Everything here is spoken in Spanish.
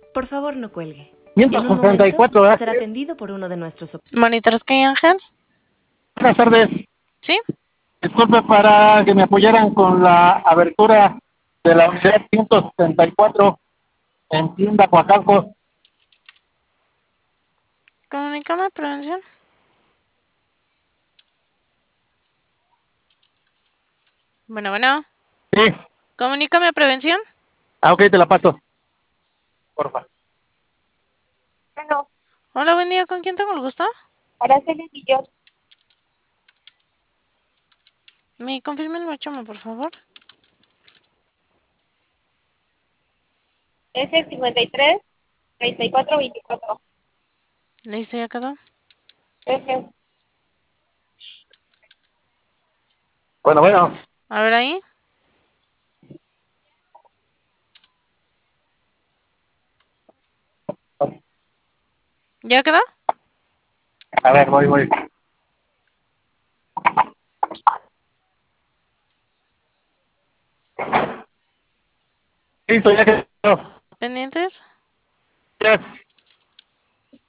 Por favor, no cuelgue. En un momento 164, ¿verdad? será atendido por uno de nuestros... ¿Monitores qué, Ángel? Buenas tardes. ¿Sí? Disculpe para que me apoyaran con la abertura de la unidad 174 en Tienda Coacalco. Comunícame a prevención. Bueno. Sí. Comunícame a prevención. Ah, ok, te la paso. Porfa. Bueno, Hola, buen día. ¿Con quién tengo el gusto? Araceli Guillot, ¿Me confirma el mochamo, por favor? S53 3424. Listo, ya quedó. Gracias. Bueno. A ver ahí. ¿Ya quedó? A ver, voy. Listo, ya quedó. ¿Pendientes? Gracias.